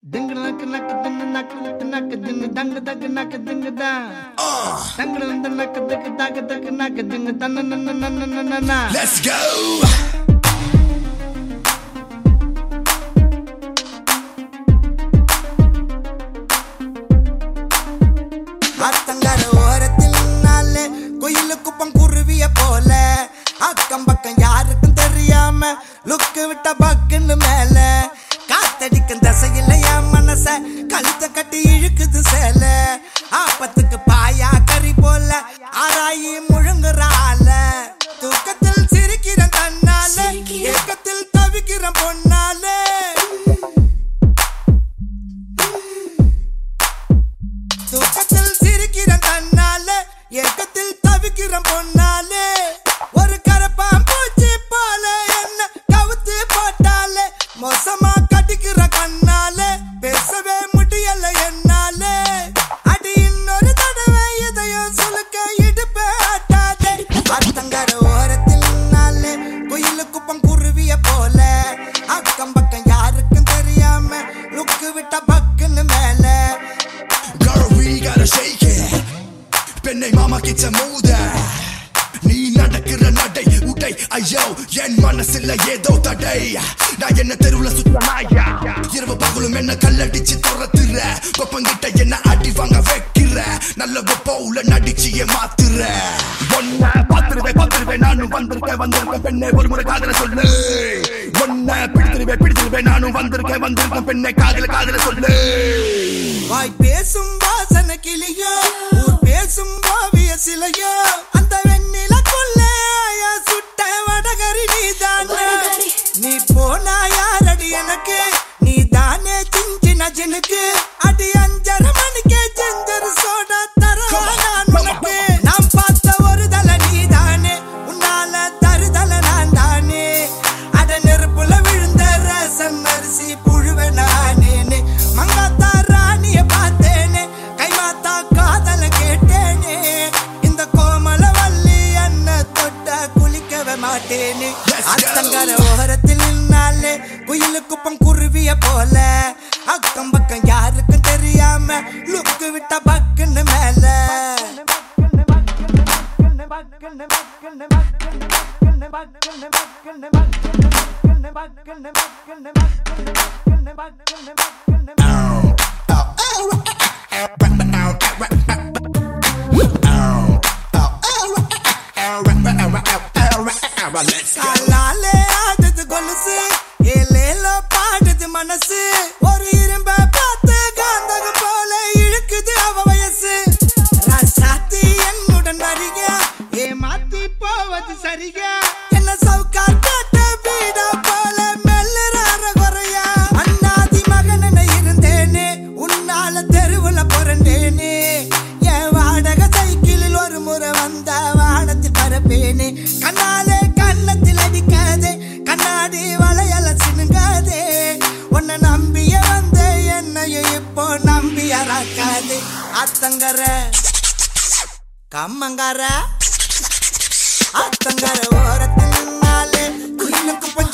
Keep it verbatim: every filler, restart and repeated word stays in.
Ding nak nak ding nak nak ding dang dag nak ding da. Dang dang nak dag dag dag nak ding dan na na na na na na. Let's go. அத்தங்கர ஓரத்தில் நாளே கோயிலுக்கு பங்குருவிய போல அக்கம் பக்கம் யாருக்கும் தெரியாம லுக்கு விட்ட பக்குன்னு மேல காத்தடிக்கும் தசையில என் மனச கழுத்த கட்டி இழுக்குது சேல ஆப்பத்துக்கு பாயா கறி போல ஆராயி முழுங்குறால தூக்கத்தில் சிரிக்கிறேன் தன்னால ஏக்கத்தில் தவிக்கிறேன் பொன்னாலே தூக்கத்தில் சிரிக்கிறேன் தன்னால ஏக்கத்தில் தவிக்கிறேன் பொன்னாலே ஒரு கரப்பான் பூச்சி போல என்ன கவுத்து போட்டாலே மோசமா கடிக்கிற கண்ணாலே பேசவே முடியல என்னாலே அடி இன்னொரு தடவை இதயம் சுலுக்க இடுப்பே ஆட்டாதே அத்தங்கர ஓரத்தில் நாளே கோயிலு குப்பம் குருவிய போல அக்கம் பக்கம் யாருக்கும் தெரியாம லுக்கு விட்ட பக்குன்னு மேல Girl, we gotta shake it. Penne mama kitchen move நீ நடக்கிற நடை உடை ஐயோ என் மனசுல ஏதோ தடை நான் என்ன தெருவுல சுத்த நாயா இரவு பகலும் என்ன கல்லடிச்சு துரத்துற கொப்பங்கிட்ட என்ன அடி வாங்க வைக்கிற நல்ல வெப்பவுல நடிச்சியே மாத்துற ஒன்ன பாத்துருவே பாத்துருவே நானும் வந்திருக்கேன் வந்திருக்கேன் பெண்ணே ஒரு முறை காதல சொல்லு ஒன்ன பிடித்திருவே பிடித்திருவே நானும் வந்திருக்கேன் வந்திருக்கேன் பெண்ணே காதல காதல சொல்லு வாய் பேசும் வாசன கிளியோ ஊர் பேசும் ஓவிய சிலையோ அந்த வெண்ணில கொள்ளைய சுட்ட வடகரி நீதானே நீ போனா யாரடி எனக்கு நீ தானே சிஞ்சின ஜனுக்கு அடி அஞ்சரை மணிக்கே செஞ்சரு சோடா தரவா நான் உனக்கு நாம் பார்த்த ஒரு தலை நீதானே உன்னால தருதல நான் தானே அட நெருப்புல விழுந்த ரசம் அரிசி புழுவ நானேனே மங்காத்தா ராணிய பார்த்தேனே கைமாத்தா காதல கேட்டேனே இந்த கோமல வள்ளி என்ன தொட்ட குளிக்கவே மாட்டேனே அத்தங்கர ஓரத்தில் நின்னாலே குயிலு குப்பம் குருவிய போல அக்கம் பக்கம் யாருக்கும் தெரியாம லுக்கு விட்ட பக்குன்னு மேல காலாலே ஆடுது கொலுசு ஏலேலோ பாடுது மனசு ஒரு இரும்ப பார்த்து காந்தகம் போல இழுக்குது அவ வயசு ராசாத்தி என்னுடன் வரிக ஏமாத்தி போவது சரியா என்ன சவுக்கார் கேட்ட வீடா போல மெல்லுறார குறையா அண்ணாதி மகன இருந்தேனே உன்னால தெருவுல புரண்டேனே என் வாடகை சைக்கிளில் ஒரு முறை வந்த வானத்தில் பரப்பேனே கண்ணாலே கண்ணத்தில் அடிக்காதே கண்ணாடி வளையல சினுங்காதே உன்னை நம்பிய வந்த என்னையும் இப்போ நம்பியறாக்காதே அத்தங்கர கம்மங்கர அத்தங்கர ஓரத்தில் நாளே குயிலுக்கு